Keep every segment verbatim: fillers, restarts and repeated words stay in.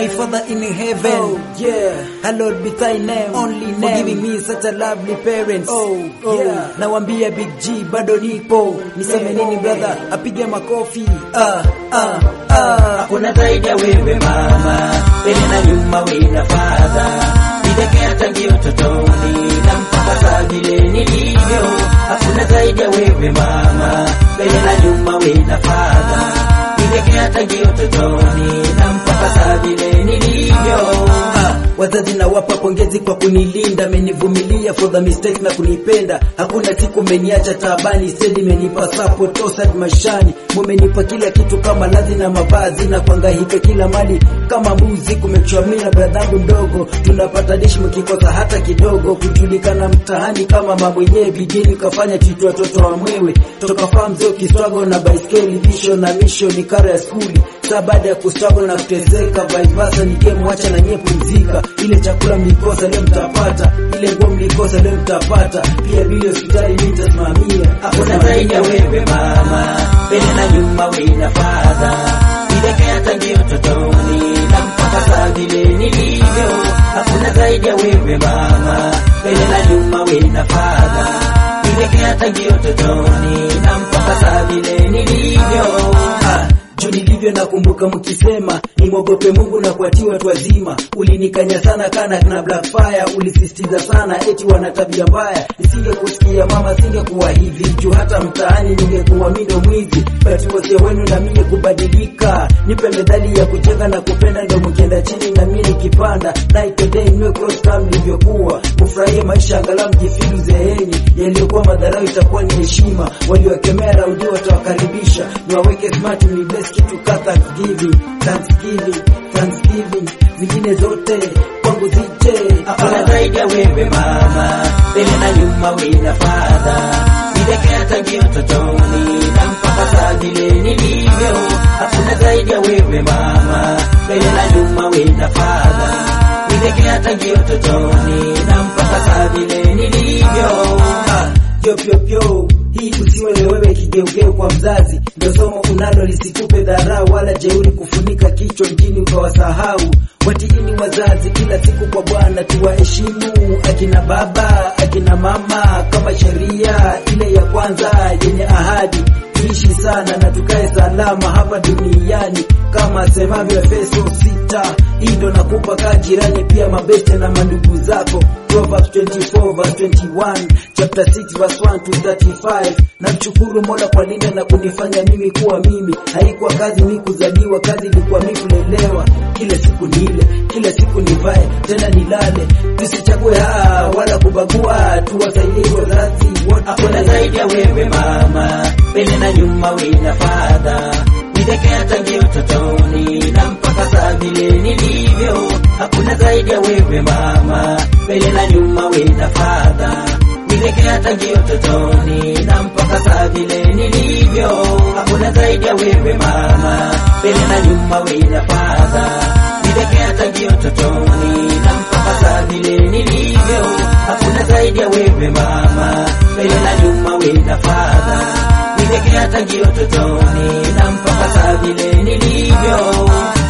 My Father in heaven, Oh yeah, hallowed be thy name, Only name. for giving me such a lovely parents. Oh, oh. yeah. Nawambia Big G bado nipo, niseme nini brother, apige makofi. Ah ah ah, kuna zaidi ya wewe mama, mbele na nyuma wewe na father. Nidekea tangu utotoni na mpaka sasa vile nilivyo. Hakuna zaidi ya wewe mama, mbele na nyuma wewe na father. Nidekea tangu utotoni na mpaka sasa vile nilivyo. Ah, wazazi na wapa pongezi kwa kunilinda, menivumilia for the mistakes na kunipenda. Hakuna siku meniacha taabani, steady menipa support osad mashani. Mumenipa kila kitu kama lazi na mavazi, na kuhangaika kila mali kama mbuzi. Kumechomia bradhangu mdogo, tunapata dish mkikosa hata kidogo. Kujulikana mtaani kama mamwenye bidini, kafanya titu watoto wa mwewe. Toka farm zeo kiswago na baiskeli, vision na mission ni karo ya skuli. Saa baada ya kustruggle na kuteseka, vice versa ni game, wacha na nye pumzika. Ile chakula mlikosa leo mtapata, ile nguo mlikosa leo mtapata. Pia vile hospitali nitasimamia. Hakuna zaidi ya wewe mama, mbele na nyuma wewe na father. Nidekea tangu utotoni na mpaka sasa vile nilivyo. Hakuna zaidi ya wewe mama, mbele na nyuma wewe na father. Nidekea tangu utotoni na mpaka sasa vile nilivyo. Ah, juu nilivyo nakumbuka mkisema nimwogope Mungu na kuatii watu wazima. Ulinikanya sana kana na black fire, ulisisitiza sana eti wana tabia mbaya. Nisingekusikia mama, singekuwa hivi. Juu hata mtaani ningekuwa mindo mwizi, but wote wenu na mimi kubadilika. Nipe medali ya kucheka na kupenda, ndo mkienda chini na mimi nikipanda. Night day niwe cross kama nilivyokuwa, kufurahia maisha angalau mjifilu zeheni. Yaliyokuwa madharau itakuwa ni heshima, waliokemea raudi watawakaribisha. Niwaweke smart ni bless kitu ka Thanksgiving, Thanksgiving, Thanksgiving. Zingine zote kwangu zije. Hakuna zaidi ya wewe mama, mbele na nyuma wewe na father. Nidekea tangu utotoni na mpaka sasa vile nilivyo. Hakuna zaidi ya wewe mama, mbele na nyuma wewe na father. Nidekea tangu utotoni na mpaka sasa vile nilivyo. Ah, pyo pyo pyo, hii usiwe wewe kigeugeu kwa mzazi. Ndio somo unalo lisikupe dharau wala jeuri, kufunika kichwa mjini ukawasahau. Watiini wazazi kila siku kwa Bwana, tuwaheshimu akina baba akina mama kama sheria ile ya kwanza yenye ahadi. Tuishi sana na tukae salama hapa duniani kama semavyo Efeso sita. Hii ndo nakupa kaa jirani, pia mabeste na mandugu zako. Proverbs twenty-four verse twenty-one, chapter six verse one to thirty-five. Namshukuru Mola kwa linda na kunifanya mimi kuwa mimi. Haikuwa kazi mimi kuzaliwa, kazi ilikuwa mimi kulelewa. Kila siku nile, kila siku nivae, tena nilale. Tusichague haa wala kubagua, tuwasaidie wazazi wote. Hakuna zaidi ya wewe mama, mbele na nyuma wewe na father. Nidekea tangu utotoni na mpaka sasa vile nilivyo. Hakuna zaidi ya wewe mama, mbele na nyuma wewe na father. Nidekea tangu utotoni na mpaka sasa vile nilivyo. Hakuna zaidi ya wewe mama, mbele na nyuma wewe na father. Nidekea tangu utotoni na mpaka sasa vile nilivyo. Hakuna zaidi ya wewe mama, mbele na nyuma wewe na father. Nidekea tangu utotoni na mpaka sasa vile nilivyo.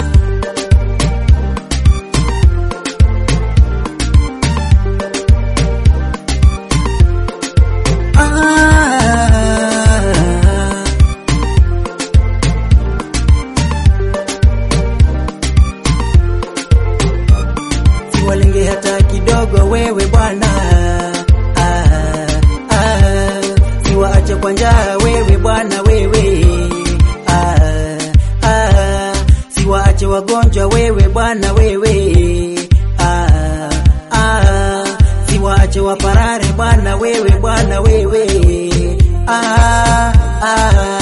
Siwalenge hata kidogo wewe Bwana. Ah, ah, siwaache kwa njaa wewe Bwana wewe. Ah, ah, siwaache wagonjwa wewe Bwana wewe. Ah, ah, siwaache waparare Bwana wewe Bwana wewe. Ah, ah.